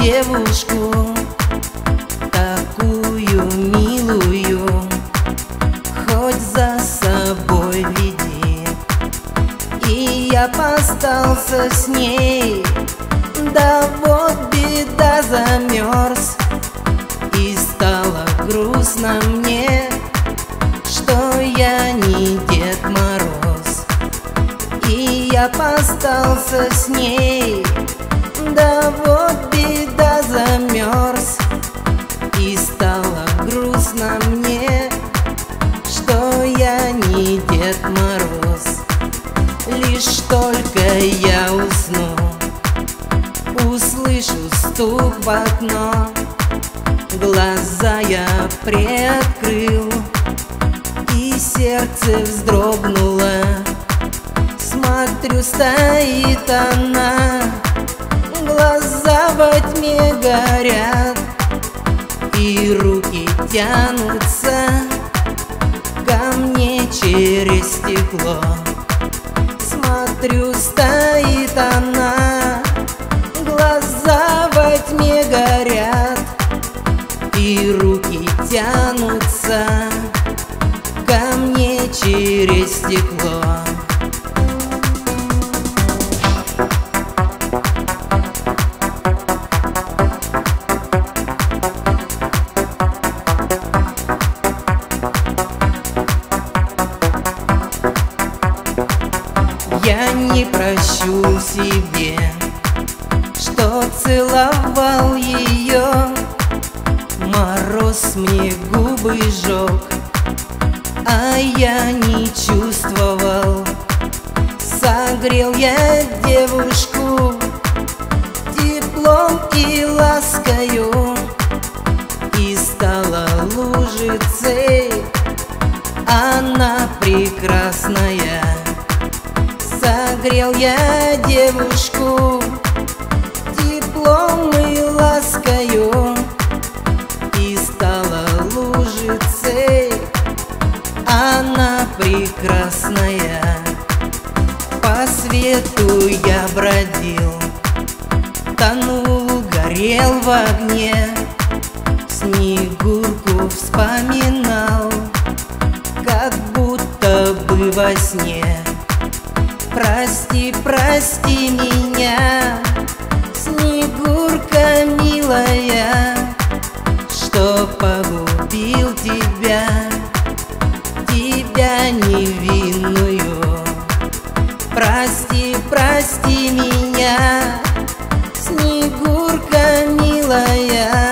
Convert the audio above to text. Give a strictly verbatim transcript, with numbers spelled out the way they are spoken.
девушку, такую милую, хоть за собой веди. И я постался с ней, да вот беда, замерз. И стало грустно мне, что я не Дед Мороз. И я постался с ней, да вот беда, замерз. И стало грустно мне, что я не Дед Мороз. Лишь только я усну, услышу стук в окно, глаза я приоткрыл, и сердце вздрогнуло. Смотрю, стоит она, глаза во тьме горят, и руки тянутся ко мне через стекло. Смотрю, стоит она, глаза во тьме горят, и руки тянутся ко мне через стекло. Я не прощу себе, что целовал ее. Мороз мне губы жег, а я не чувствовал. Согрел я девушку теплом и ласкою, и стала лужицей она прекрасная. Согрел я девушку теплом и ласкою, и стала лужицей она прекрасная. По свету я бродил, тонул, горел в огне, Снегурку вспоминал, как будто бы во сне. Прости, прости меня, Снегурка милая, что погубил тебя, тебя невинную. Прости, прости меня, Снегурка милая,